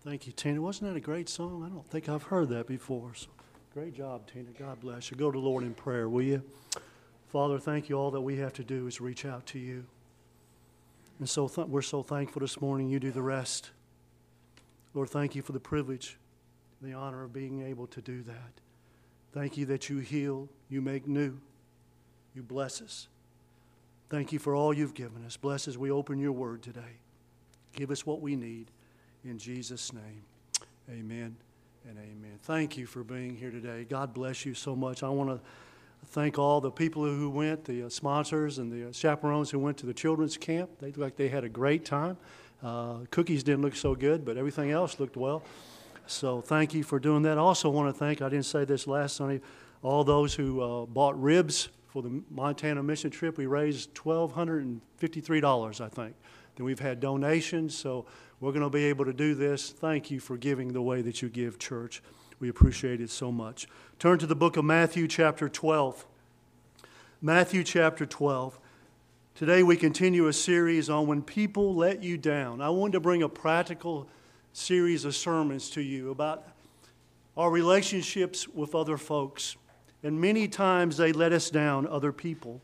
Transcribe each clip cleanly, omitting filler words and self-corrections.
Thank you, Tina. Wasn't that a great song? I don't think I've heard that before. So, great job, Tina. God bless you. Go to the Lord in prayer, will you? Father, thank you. All that we have to do is reach out to you. And so we're so thankful this morning. You do the rest. Lord, thank you for the privilege, the honor of being able to do that. Thank you that you heal, you make new, you bless us. Thank you for all you've given us. Bless as we open your word today. Give us what we need. In Jesus' name, amen and amen. Thank you for being here today. God bless you so much. I want to thank all the people who went, the sponsors and the chaperones who went to the children's camp. They looked like they had a great time. Cookies didn't look so good, but everything else looked well. So thank you for doing that. I also want to thank, I didn't say this last Sunday, all those who bought ribs for the Montana mission trip. We raised $1,253, I think. Then we've had donations, so we're going to be able to do this. Thank you for giving the way that you give, church. We appreciate it so much. Turn to the book of Matthew chapter 12. Matthew chapter 12. Today we continue a series on when people let you down. I wanted to bring a practical series of sermons to you about our relationships with other folks. And many times they let us down, other people.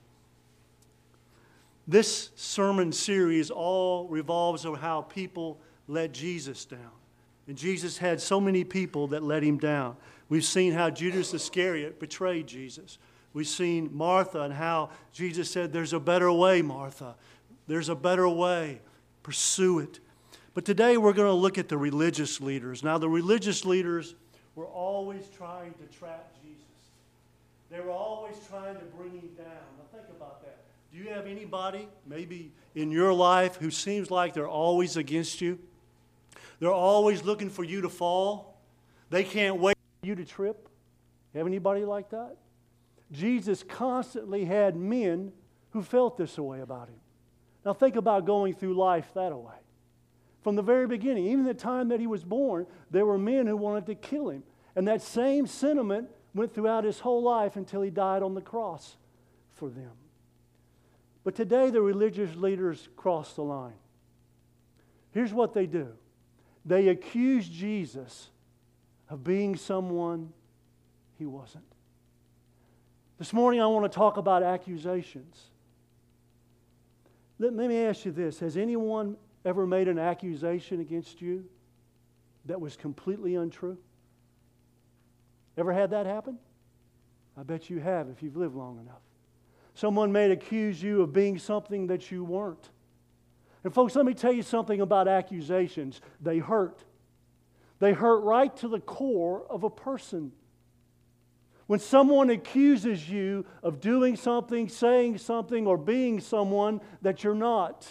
This sermon series all revolves around how people let Jesus down. And Jesus had so many people that let him down. We've seen how Judas Iscariot betrayed Jesus. We've seen Martha and how Jesus said, "There's a better way, Martha. There's a better way. Pursue it." But today we're going to look at the religious leaders. Now, the religious leaders were always trying to trap Jesus. They were always trying to bring him down. Now, think about that. Do you have anybody, maybe in your life, who seems like they're always against you? They're always looking for you to fall. They can't wait for you to trip. Have anybody like that? Jesus constantly had men who felt this way about him. Now think about going through life that way. From the very beginning, even the time that he was born, there were men who wanted to kill him. And that same sentiment went throughout his whole life until he died on the cross for them. But today the religious leaders cross the line. Here's what they do. They accuse Jesus of being someone he wasn't. This morning I want to talk about accusations. Let me ask you this. Has anyone ever made an accusation against you that was completely untrue? Ever had that happen? I bet you have if you've lived long enough. Someone may accuse you of being something that you weren't. And folks, let me tell you something about accusations. They hurt. They hurt right to the core of a person. When someone accuses you of doing something, saying something, or being someone that you're not.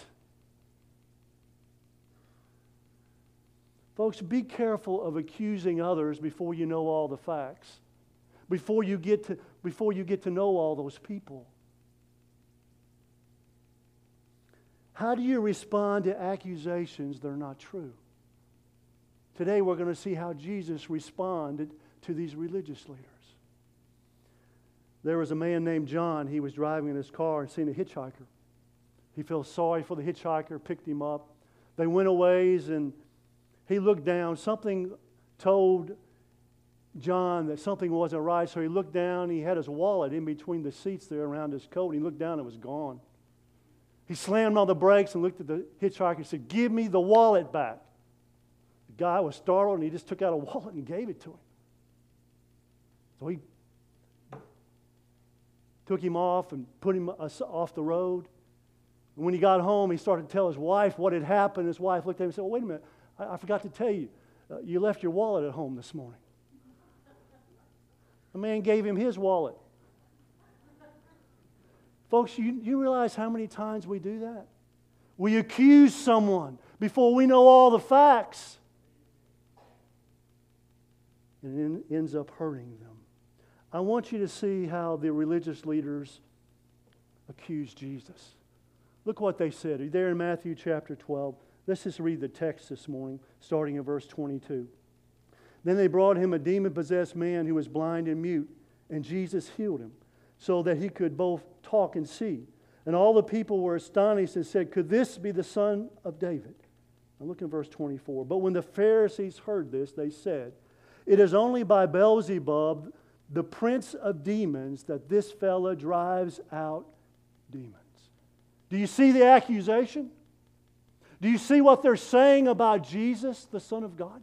Folks, be careful of accusing others before you know all the facts. Before you get to know all those people. How do you respond to accusations that are not true? Today we're going to see how Jesus responded to these religious leaders. There was a man named John. He was driving in his car and seen a hitchhiker. He felt sorry for the hitchhiker, picked him up. They went a ways and he looked down. Something told John that something wasn't right, so he looked down. He had his wallet in between the seats there around his coat. He looked down and it was gone. He slammed on the brakes and looked at the hitchhiker and said, "Give me the wallet back." The guy was startled and he just took out a wallet and gave it to him. So he took him off and put him off the road. And when he got home, he started to tell his wife what had happened. His wife looked at him and said, "Well, wait a minute, I forgot to tell you, you left your wallet at home this morning." The man gave him his wallet. Folks, you realize how many times we do that? We accuse someone before we know all the facts. And it ends up hurting them. I want you to see how the religious leaders accused Jesus. Look what they said. There in Matthew chapter 12. Let's just read the text this morning, starting in verse 22. Then they brought him a demon-possessed man who was blind and mute, and Jesus healed him, so that he could both talk and see. And all the people were astonished and said, "Could this be the son of David?" Now look in verse 24. But when the Pharisees heard this, they said, "It is only by Beelzebub, the prince of demons, that this fella drives out demons." Do you see the accusation? Do you see what they're saying about Jesus, the Son of God?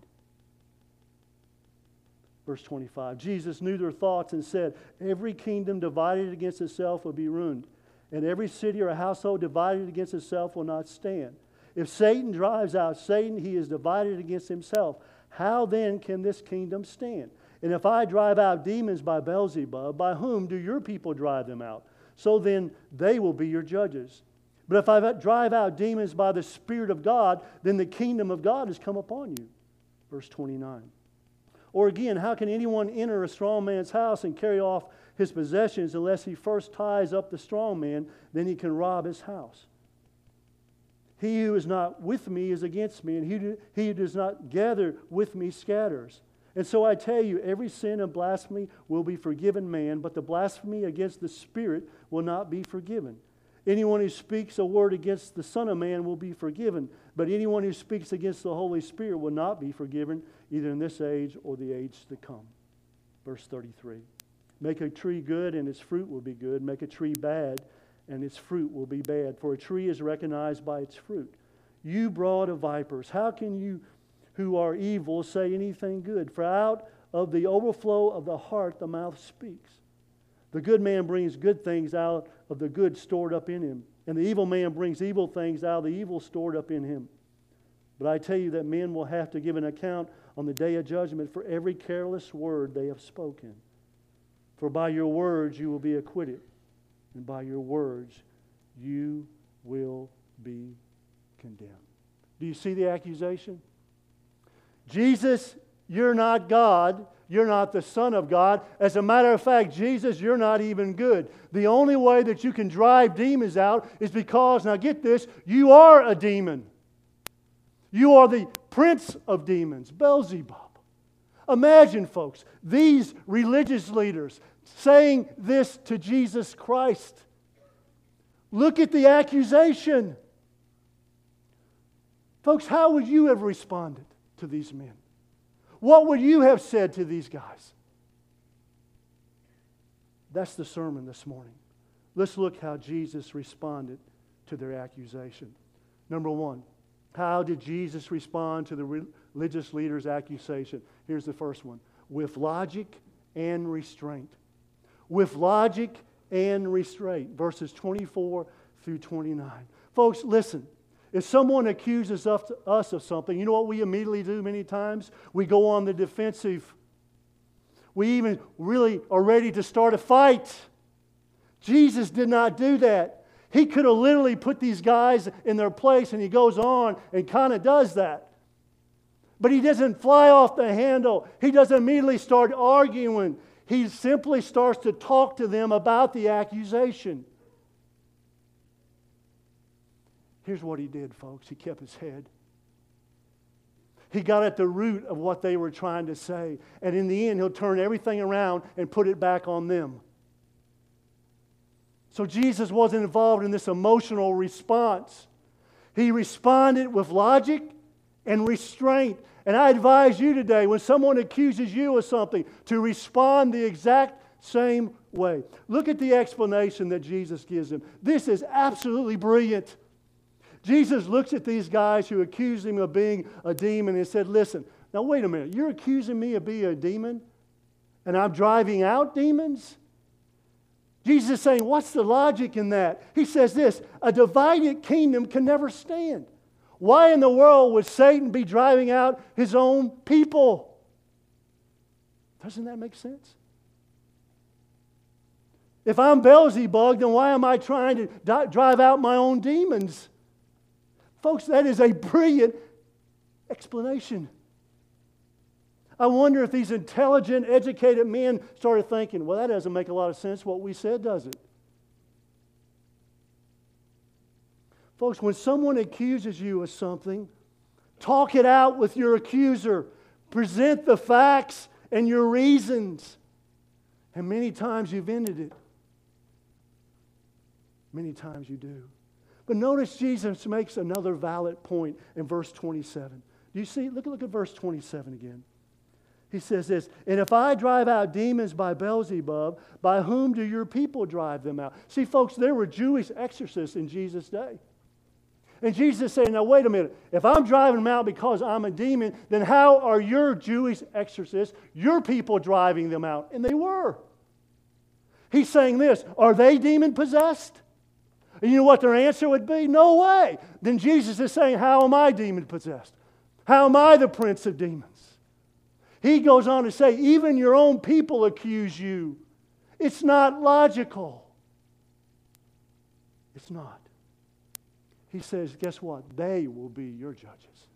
Verse 25, Jesus knew their thoughts and said, "Every kingdom divided against itself will be ruined, and every city or household divided against itself will not stand. If Satan drives out Satan, he is divided against himself. How then can this kingdom stand? And if I drive out demons by Beelzebub, by whom do your people drive them out? So then they will be your judges. But if I drive out demons by the Spirit of God, then the kingdom of God has come upon you." Verse 29. Or again, how can anyone enter a strong man's house and carry off his possessions unless he first ties up the strong man? Then he can rob his house. He who is not with me is against me, and he who does not gather with me scatters. And so I tell you, every sin and blasphemy will be forgiven man, but the blasphemy against the Spirit will not be forgiven. Anyone who speaks a word against the Son of Man will be forgiven, but anyone who speaks against the Holy Spirit will not be forgiven, either in this age or the age to come. Verse 33. Make a tree good, and its fruit will be good. Make a tree bad, and its fruit will be bad. For a tree is recognized by its fruit. You brood of vipers, how can you who are evil say anything good? For out of the overflow of the heart the mouth speaks. The good man brings good things out of the good stored up in him, and the evil man brings evil things out of the evil stored up in him. But I tell you that men will have to give an account on the day of judgment for every careless word they have spoken. For by your words you will be acquitted, and by your words you will be condemned. Do you see the accusation? Jesus, you're not God. You're not the Son of God. As a matter of fact, Jesus, you're not even good. The only way that you can drive demons out is because, now get this, you are a demon. You are the prince of demons, Beelzebub. Imagine, folks, these religious leaders saying this to Jesus Christ. Look at the accusation. Folks, how would you have responded to these men? What would you have said to these guys? That's the sermon this morning. Let's look how Jesus responded to their accusation. Number one, how did Jesus respond to the religious leaders' accusation? Here's the first one. With logic and restraint. With logic and restraint. Verses 24 through 29. Folks, listen. If someone accuses us of something, you know what we immediately do many times? We go on the defensive. We even really are ready to start a fight. Jesus did not do that. He could have literally put these guys in their place, and he goes on and kind of does that. But he doesn't fly off the handle. He doesn't immediately start arguing. He simply starts to talk to them about the accusation. Here's what he did, folks. He kept his head. He got at the root of what they were trying to say. And in the end, he'll turn everything around and put it back on them. So Jesus wasn't involved in this emotional response. He responded with logic and restraint. And I advise you today, when someone accuses you of something, to respond the exact same way. Look at the explanation that Jesus gives them. This is absolutely brilliant. Jesus looks at these guys who accused him of being a demon and said, listen, now wait a minute. You're accusing me of being a demon? And I'm driving out demons? Jesus is saying, what's the logic in that? He says this, a divided kingdom can never stand. Why in the world would Satan be driving out his own people? Doesn't that make sense? If I'm Beelzebub, then why am I trying to drive out my own demons? Folks, that is a brilliant explanation. I wonder if these intelligent, educated men started thinking, well, that doesn't make a lot of sense what we said, does it? Folks, when someone accuses you of something, talk it out with your accuser. Present the facts and your reasons. And many times you've ended it. Many times you do. But notice Jesus makes another valid point in verse 27. Do you see? Look at verse 27 again. He says this, and if I drive out demons by Beelzebub, by whom do your people drive them out? See, folks, there were Jewish exorcists in Jesus' day. And Jesus said, now wait a minute. If I'm driving them out because I'm a demon, then how are your Jewish exorcists, your people, driving them out? And they were. He's saying this, are they demon-possessed? And you know what their answer would be? No way. Then Jesus is saying, how am I demon-possessed? How am I the prince of demons? He goes on to say, even your own people accuse you. It's not logical. It's not. He says, guess what? They will be your judges.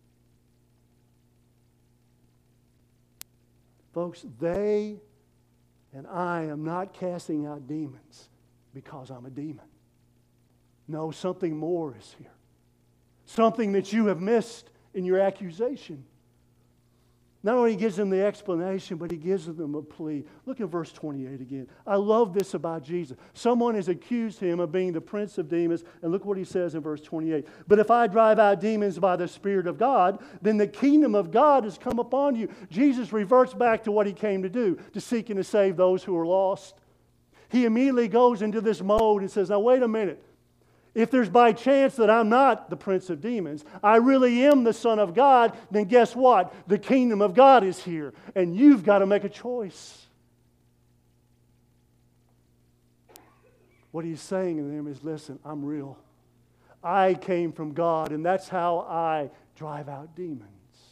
Folks, they and I am not casting out demons because I'm a demon. No, something more is here. Something that you have missed in your accusation. Not only gives them the explanation, but he gives them a plea. Look at verse 28 again. I love this about Jesus. Someone has accused him of being the prince of demons, and look what he says in verse 28. But if I drive out demons by the Spirit of God, then the kingdom of God has come upon you. Jesus reverts back to what he came to do, to seek and to save those who are lost. He immediately goes into this mode and says, now wait a minute. If there's by chance that I'm not the prince of demons, I really am the Son of God, then guess what? The kingdom of God is here, and you've got to make a choice. What he's saying to them is, listen, I'm real. I came from God, and that's how I drive out demons.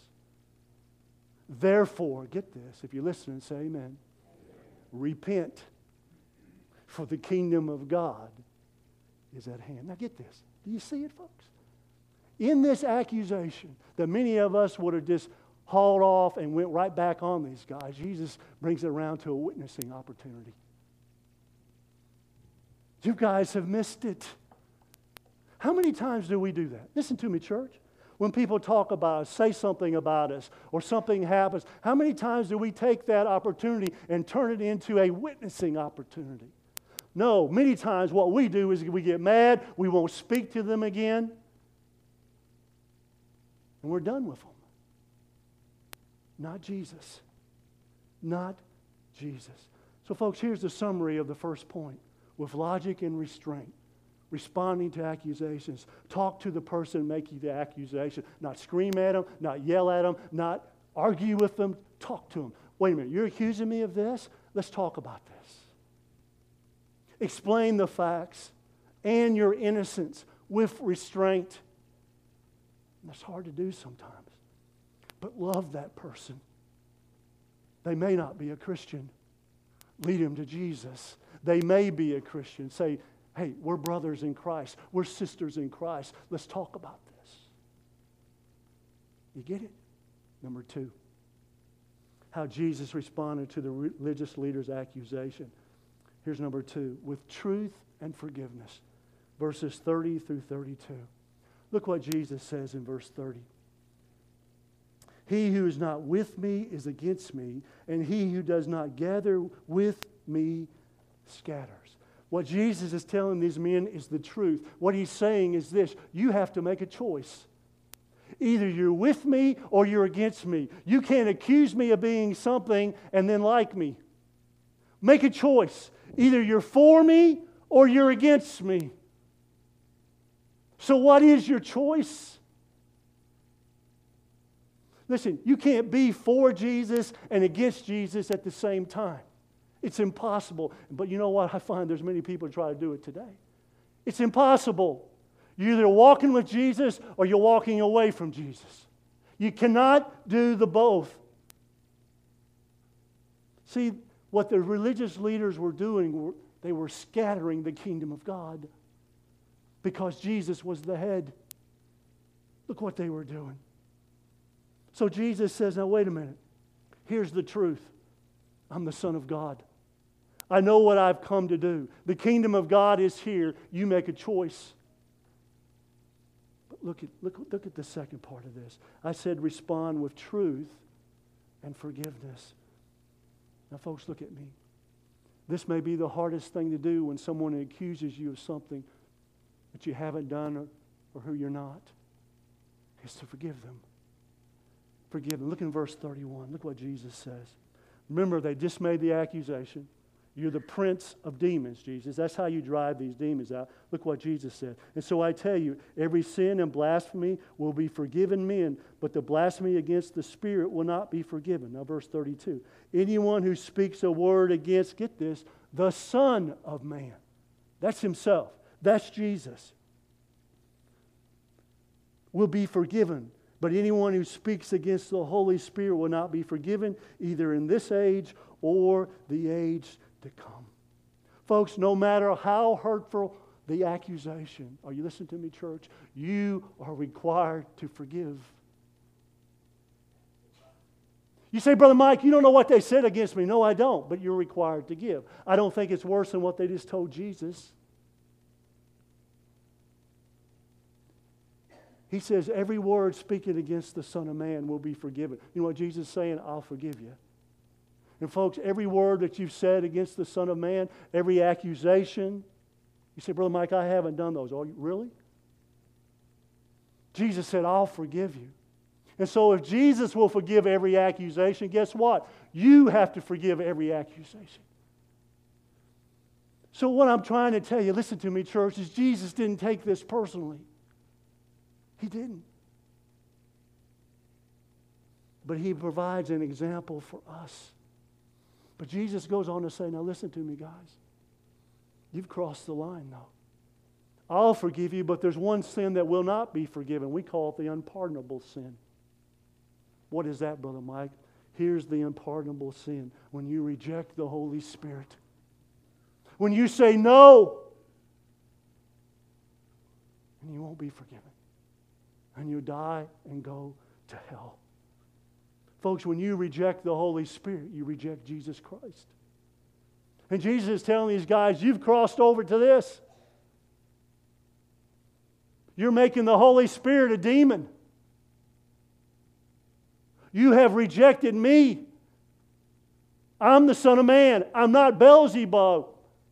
Therefore, get this, if you listen and say amen, repent, for the kingdom of God is at hand. Now get this. Do you see it, folks? In this accusation that many of us would have just hauled off and went right back on these guys, Jesus brings it around to a witnessing opportunity. You guys have missed it. How many times do we do that? Listen to me, church. When people talk about us, say something about us, or something happens, how many times do we take that opportunity and turn it into a witnessing opportunity? No, many times what we do is we get mad, we won't speak to them again, and we're done with them. Not Jesus. Not Jesus. So folks, here's the summary of the first point. With logic and restraint, responding to accusations, talk to the person making the accusation, not scream at them, not yell at them, not argue with them, talk to them. Wait a minute, you're accusing me of this? Let's talk about this. Explain the facts and your innocence with restraint. That's hard to do sometimes. But love that person. They may not be a Christian. Lead them to Jesus. They may be a Christian. Say, hey, we're brothers in Christ. We're sisters in Christ. Let's talk about this. You get it? Number 2, how Jesus responded to the religious leader's accusation. Here's number 2, with truth and forgiveness. Verses 30 through 32. Look what Jesus says in verse 30. He who is not with me is against me, and he who does not gather with me scatters. What Jesus is telling these men is the truth. What he's saying is this: you have to make a choice. Either you're with me or you're against me. You can't accuse me of being something and then like me. Make a choice. Either you're for me or you're against me. So what is your choice? Listen, you can't be for Jesus and against Jesus at the same time. It's impossible. But you know what? I find there's many people who try to do it today. It's impossible. You're either walking with Jesus or you're walking away from Jesus. You cannot do the both. See, what the religious leaders were doing, they were scattering the kingdom of God because Jesus was the head. Look what they were doing. So Jesus says, now wait a minute. Here's the truth. I'm the Son of God. I know what I've come to do. The kingdom of God is here. You make a choice. But look at the second part of this. I said respond with truth and forgiveness. Now, folks, look at me. This may be the hardest thing to do when someone accuses you of something. that you haven't done or who you're not, is to forgive them. Forgive them. Look in verse 31. Look what Jesus says. Remember, they just made the accusation. You're the prince of demons, Jesus. That's how you drive these demons out. Look what Jesus said. And so I tell you, every sin and blasphemy will be forgiven men, but the blasphemy against the Spirit will not be forgiven. Now, verse 32. Anyone who speaks a word against, get this, the Son of Man. That's himself. That's Jesus. Will be forgiven. But anyone who speaks against the Holy Spirit will not be forgiven, either in this age or the age to come. Folks, no matter how hurtful the accusation, are you listening to me, church? You are required to forgive. You say, Brother Mike, you don't know what they said against me. No, I don't, but you're required to give. I don't think it's worse than what they just told Jesus. He says, every word speaking against the Son of Man will be forgiven. You know what Jesus is saying? I'll forgive you. And folks, every word that you've said against the Son of Man, every accusation, you say, Brother Mike, I haven't done those. Oh, really? Jesus said, I'll forgive you. And so if Jesus will forgive every accusation, guess what? You have to forgive every accusation. So what I'm trying to tell you, listen to me, church, is Jesus didn't take this personally. He didn't. But He provides an example for us. But Jesus goes on to say, now listen to me, guys. You've crossed the line now. I'll forgive you, but there's one sin that will not be forgiven. We call it the unpardonable sin. What is that, Brother Mike? Here's the unpardonable sin. When you reject the Holy Spirit. When you say no, and you won't be forgiven. And you die and go to hell. Folks, when you reject the Holy Spirit, you reject Jesus Christ. And Jesus is telling these guys, you've crossed over to this. You're making the Holy Spirit a demon. You have rejected me. I'm the Son of Man. I'm not Beelzebub.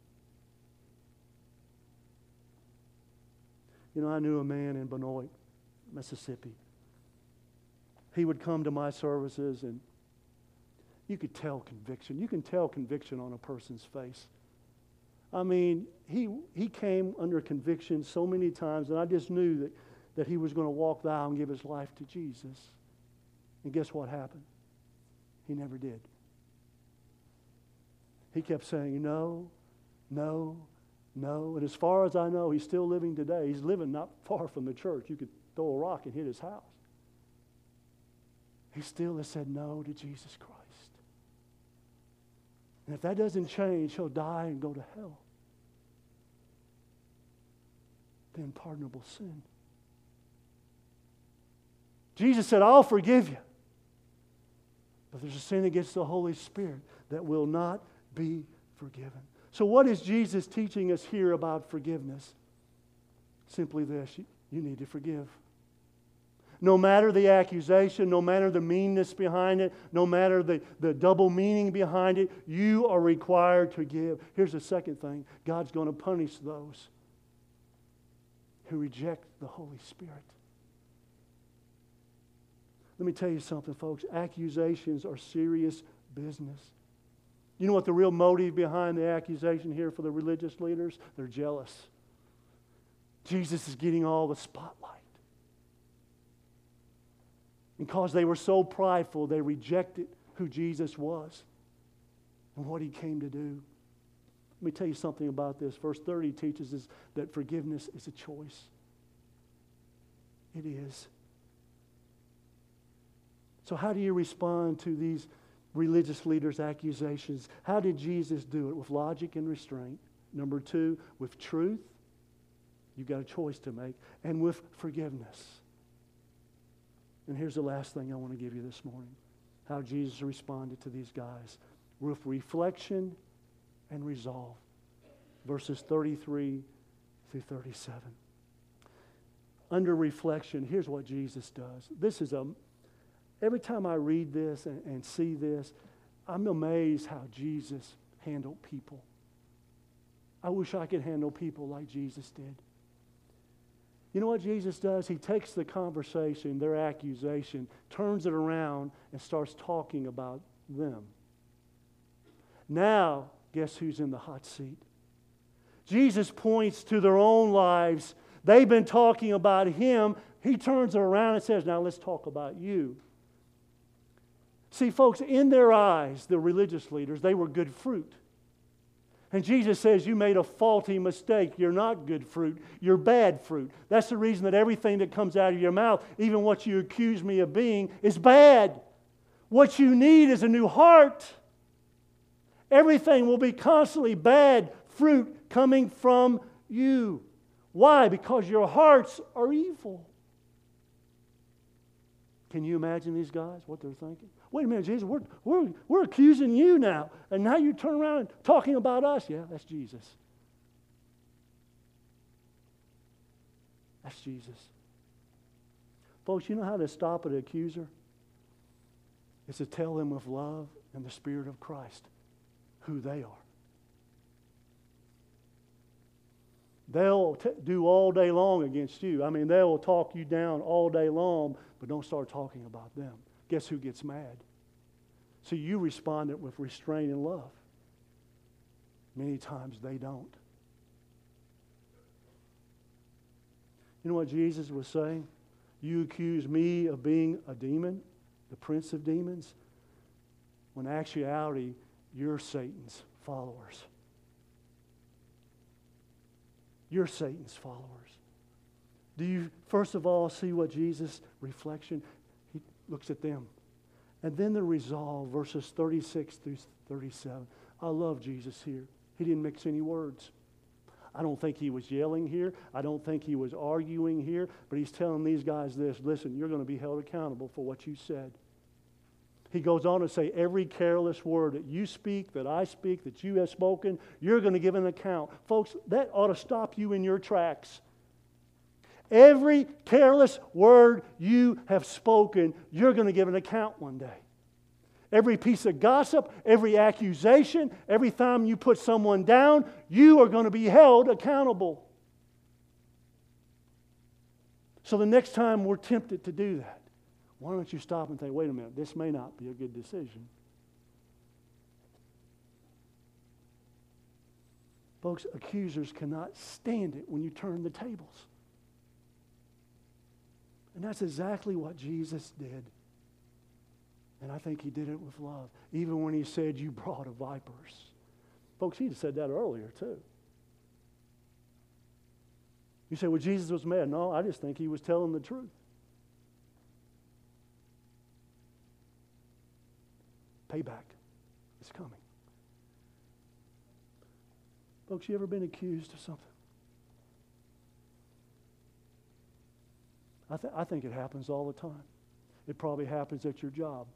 You know, I knew a man in Benoit, Mississippi. He would come to my services and you could tell conviction. You can tell conviction on a person's face. I mean, he came under conviction so many times, and I just knew that he was going to walk the aisle and give his life to Jesus. And guess what happened? He never did. He kept saying, no, no, no. And as far as I know, he's still living today. He's living not far from the church. You could throw a rock and hit his house. He still has said no to Jesus Christ. And if that doesn't change, he'll die and go to hell. The unpardonable sin. Jesus said, I'll forgive you. But there's a sin against the Holy Spirit that will not be forgiven. So what is Jesus teaching us here about forgiveness? Simply this, you need to forgive. No matter the accusation, no matter the meanness behind it, no matter the double meaning behind it, you are required to give. Here's the second thing. God's going to punish those who reject the Holy Spirit. Let me tell you something, folks. Accusations are serious business. You know what the real motive behind the accusation here for the religious leaders? They're jealous. Jesus is getting all the spotlight. Because they were so prideful, they rejected who Jesus was and what He came to do. Let me tell you something about this. Verse 30 teaches us that forgiveness is a choice. It is. So how do you respond to these religious leaders' accusations? How did Jesus do it? With logic and restraint. Number 2, with truth. You've got a choice to make. And with forgiveness. And here's the last thing I want to give you this morning. How Jesus responded to these guys. With reflection and resolve. Verses 33 through 37. Under reflection, here's what Jesus does. Every time I read this and see this, I'm amazed how Jesus handled people. I wish I could handle people like Jesus did. You know what Jesus does? He takes the conversation, their accusation, turns it around, and starts talking about them. Now, guess who's in the hot seat? Jesus points to their own lives. They've been talking about Him. He turns it around and says, now let's talk about you. See, folks, in their eyes, the religious leaders, they were good fruit. And Jesus says, you made a faulty mistake. You're not good fruit. You're bad fruit. That's the reason that everything that comes out of your mouth, even what you accuse me of being, is bad. What you need is a new heart. Everything will be constantly bad fruit coming from you. Why? Because your hearts are evil. Can you imagine these guys, what they're thinking? Wait a minute, Jesus, we're accusing you now. And now you turn around and talking about us. Yeah, that's Jesus. That's Jesus. Folks, you know how to stop an accuser? It's to tell them with love and the Spirit of Christ who they are. They'll do all day long against you. I mean, they'll talk you down all day long, but don't start talking about them. Guess who gets mad? So you respond it with restraint and love. Many times they don't. You know what Jesus was saying? You accuse me of being a demon, the prince of demons, when in actuality, you're Satan's followers. You're Satan's followers. Do you, first of all, see what Jesus' reflection? He looks at them. And then the resolve, verses 36 through 37. I love Jesus here. He didn't mix any words. I don't think he was yelling here. I don't think he was arguing here. But he's telling these guys this. Listen, you're going to be held accountable for what you said. He goes on to say, every careless word that you speak, that I speak, that you have spoken, you're going to give an account. Folks, that ought to stop you in your tracks. Every careless word you have spoken, you're going to give an account one day. Every piece of gossip, every accusation, every time you put someone down, you are going to be held accountable. So the next time we're tempted to do that, why don't you stop and think, wait a minute, this may not be a good decision. Folks, accusers cannot stand it when you turn the tables. And that's exactly what Jesus did. And I think he did it with love. Even when he said, you brought of vipers. Folks, he'd said that earlier too. You say, well, Jesus was mad. No, I just think he was telling the truth. Payback is coming. Folks, you ever been accused of something? I think it happens all the time. It probably happens at your job,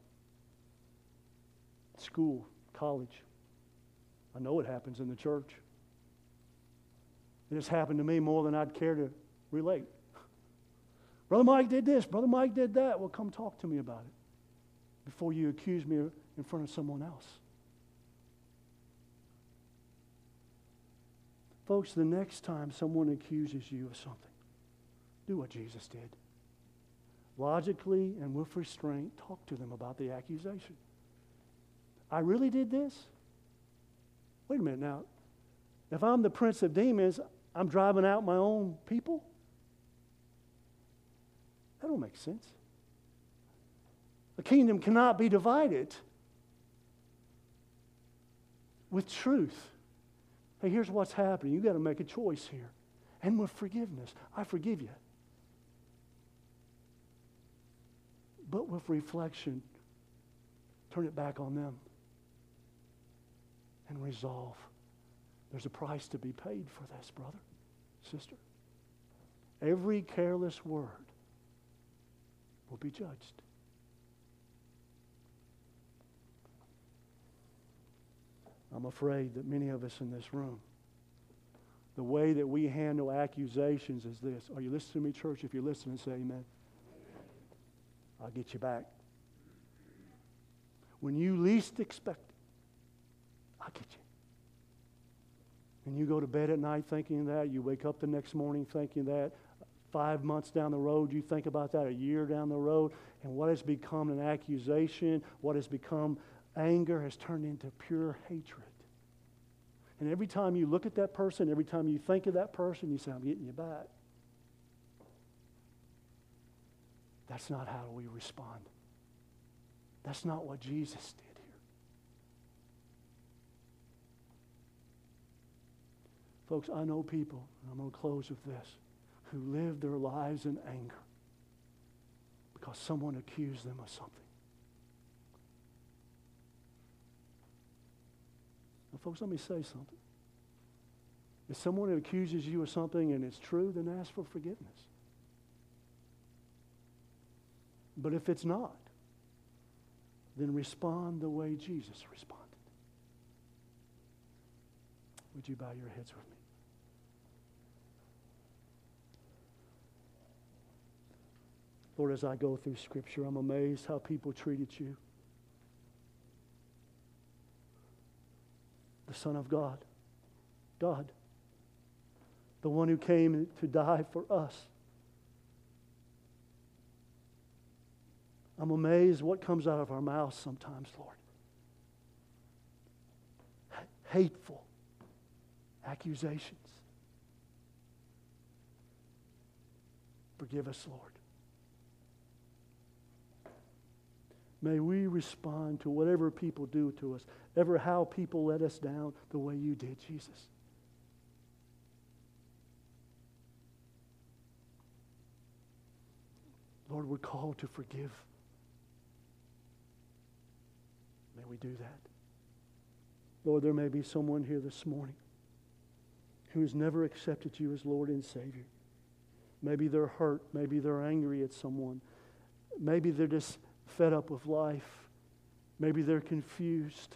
school, college. I know it happens in the church. It has happened to me more than I'd care to relate. Brother Mike did this. Brother Mike did that. Well, come talk to me about it before you accuse me in front of someone else. Folks, the next time someone accuses you of something, do what Jesus did. Logically and with restraint, talk to them about the accusation. I really did this? Wait a minute now. If I'm the prince of demons, I'm driving out my own people? That don't make sense. The kingdom cannot be divided with truth. Hey, here's what's happening. You've got to make a choice here. And with forgiveness. I forgive you. But with reflection, turn it back on them. And resolve. There's a price to be paid for this, brother, sister. Every careless word will be judged. I'm afraid that many of us in this room, the way that we handle accusations is this. Are you listening to me, church? If you're listening, say amen. I'll get you back. When you least expect it, I'll get you. And you go to bed at night thinking that. You wake up the next morning thinking that. 5 months down the road, you think about that, a year down the road, and what has become an accusation, what has become anger has turned into pure hatred. And every time you look at that person, every time you think of that person, you say, I'm getting you back. That's not how we respond. That's not what Jesus did here. Folks, I know people, and I'm going to close with this, who live their lives in anger because someone accused them of something. Now, folks, let me say something. If someone accuses you of something and it's true, then ask for forgiveness. But if it's not, then respond the way Jesus responded. Would you bow your heads with me? Lord, as I go through Scripture, I'm amazed how people treated you. The Son of God, God, the one who came to die for us. I'm amazed what comes out of our mouths sometimes, Lord. Hateful accusations. Forgive us, Lord. May we respond to whatever people do to us, ever how people let us down, the way you did, Jesus. Lord, we're called to forgive. May we do that. Lord, there may be someone here this morning who has never accepted you as Lord and Savior. Maybe they're hurt. Maybe they're angry at someone. Maybe they're just fed up with life. Maybe they're confused.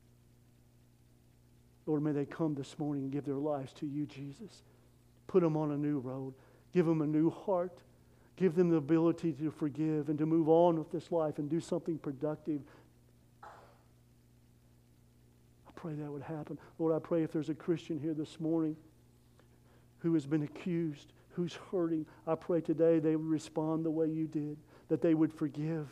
Lord, may they come this morning and give their lives to you, Jesus. Put them on a new road. Give them a new heart. Give them the ability to forgive and to move on with this life and do something productive. I pray that would happen. Lord, I pray if there's a Christian here this morning who has been accused, who's hurting, I pray today they would respond the way you did, that they would forgive.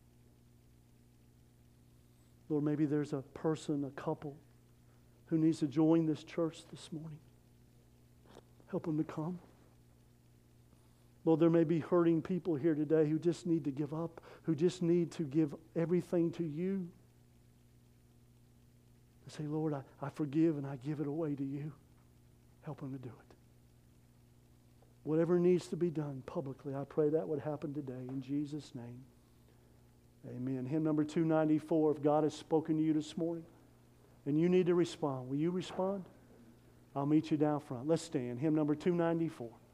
Lord, maybe there's a person, a couple, who needs to join this church this morning. Help them to come. Lord, there may be hurting people here today who just need to give up, who just need to give everything to you. And say, Lord, I forgive and I give it away to you. Help them to do it. Whatever needs to be done publicly, I pray that would happen today in Jesus' name. Amen. Hymn number 294, if God has spoken to you this morning and you need to respond, will you respond? I'll meet you down front. Let's stand. Hymn number 294.